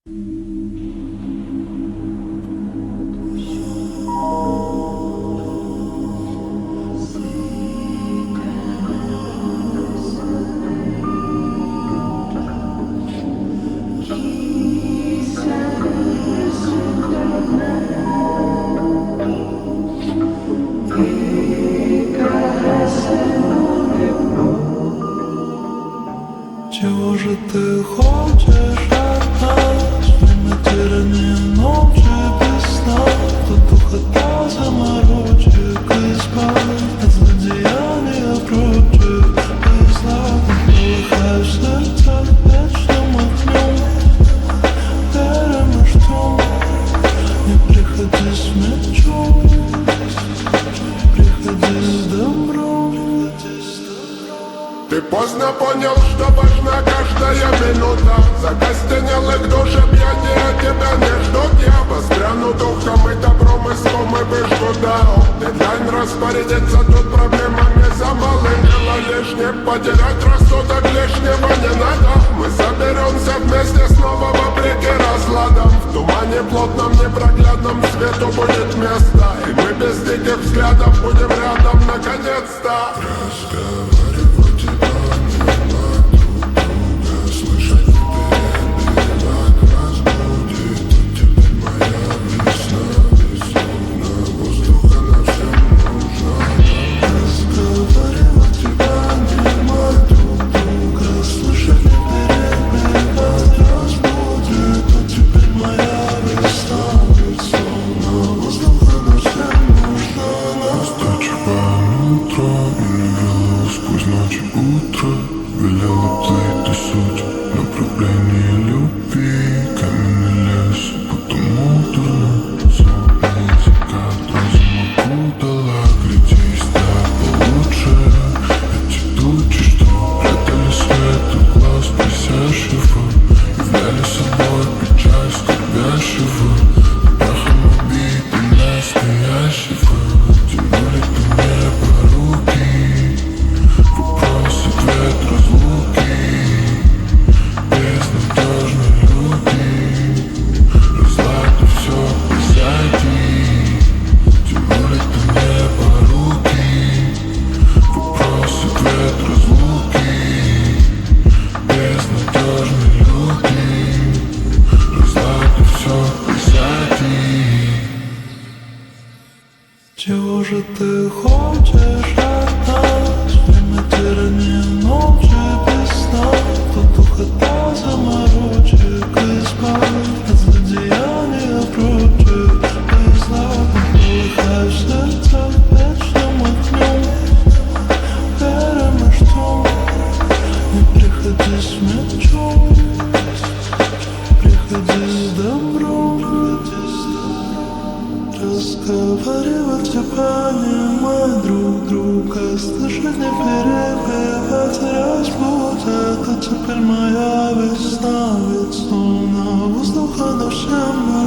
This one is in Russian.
Чего же ты хочешь от нас? Время тирании ночи без сна. Кто ухотал заморочек избавь от злодеяния прочих и зла. Полыхаешь в сердцах вечным огнем, верим и ждем. Не приходи с мечом, приходи с добром. Ты поздно понял, что важна каждая минута. Закостенелых душ объятия тебя не ждут. Я воспряну духом и добром, и злом, и выжгу дао. Дедлайн распорядиться тут проблемами за малым. Дело лишнее, потерять рассудок лишнего не надо. Мы соберемся вместе снова вопреки разладам. В тумане плотном, непроглядном свету будет место. И мы без диких взглядов будем рядом наконец-то. Сквозь ночи утро велела плыть до сути направление любви. Каменный лес, потому дурно злобный закат разума кудала. Глядись, да получше. Эти тучи, что прятали свет от глаз присящего, являли собой печаль скорбящего. Прахом убиты настоящего тянули ко мне по руки. Ответ разлуки, безнадежные люди, разлады все позади, тянули ко мне по руки. Вопрос, ответ разлуки, безнадежные люди, разлады все позади. Чего же ты хочешь от нас? Время тирании ночи без сна. Кто ухотал заморочек избавь от злодеяния прочих и зла. Полыхаешь в сердцах вечным огнем, верим и ждем. Не приходи с мечом, приходи с добром. Разговаривать и понимать друг друга, слышать, не перебивать, разбудит. Это теперь моя весна, ведь словно воздуха на всем.